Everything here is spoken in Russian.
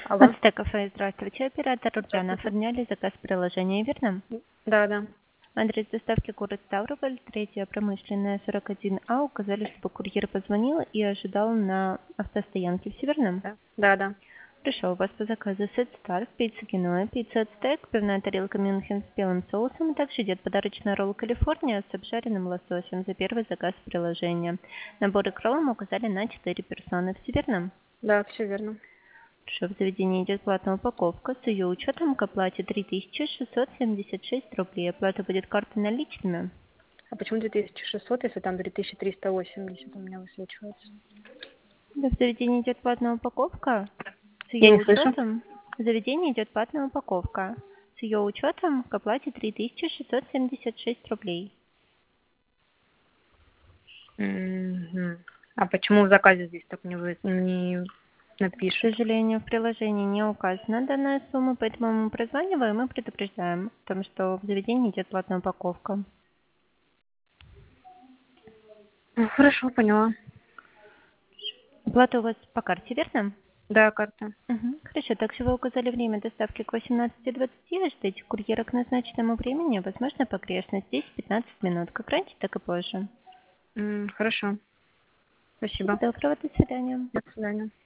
Алло. Ацтеков, здравствуйте, оператор Урджана. Здравствуйте. Оформляли заказ приложения, верно? Да, да. Адрес доставки город Ставрополь, 3 промышленная, 41А. Указали, чтобы курьер позвонил и ожидал на автостоянке. Все верно? Да, да, да. Хорошо, у вас по заказу сет Старс, пицца Геноя, пицца Ацтек, пивная тарелка Мюнхен с белым соусом, и также идет подарочный ролл Калифорния с обжаренным лососем за первый заказ приложения. Наборы к роллам указали на 4 персоны. Все верно? Да, все верно. Хорошо, в заведении идет платная упаковка. С ее учетом к оплате 3676 рублей. Оплата будет картой наличными. А почему 2600, если там 3380 у меня высвечивается? Да, в заведении идет платная упаковка. С Я ее не слышу. учетом в заведении идет платная упаковка. С ее учетом к оплате 3676 рублей. Мгм. А почему в заказе здесь так не К напишет? сожалению, в приложении не указана данная сумма, поэтому мы прозваниваем и предупреждаем о том, что в заведении идет платная упаковка. Ну, хорошо, поняла. Оплата у вас по карте, верно? Да, карта. Мгм. Хорошо, также вы указали время доставки к 18:20. Ожидайте курьера к назначенному времени. Возможно, погрешность 10-15 минут. Как раньше, так и позже. Хорошо. Всего Спасибо. доброго, до свидания. До свидания.